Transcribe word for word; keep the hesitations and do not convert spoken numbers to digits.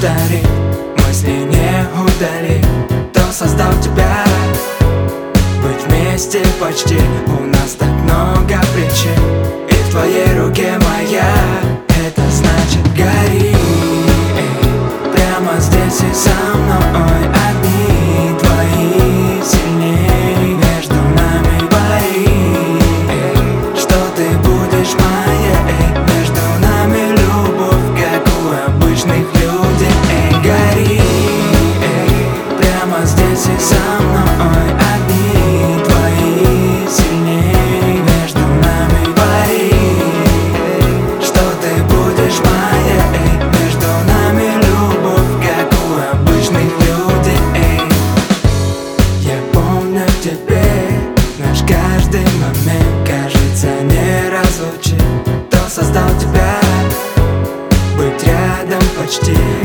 повторит, мысли не удалит, кто создал тебя. Быть вместе почти, у нас так много причин, и в твоей руке моя, это значит гори. Эй, прямо здесь и со мной, одни твои сильней, между нами пари. Эй, что ты будешь моей, между нами любовь, как у обычных людей. Эй, гори, эй, прямо здесь и со мной, одни твои сильней, между нами пари. Эй, что ты будешь моей, между нами любовь, как у обычных людей. Эй, я помню теперь наш каждый момент, кажется, не разлучит, кто создал тебя. Быть рядом почти,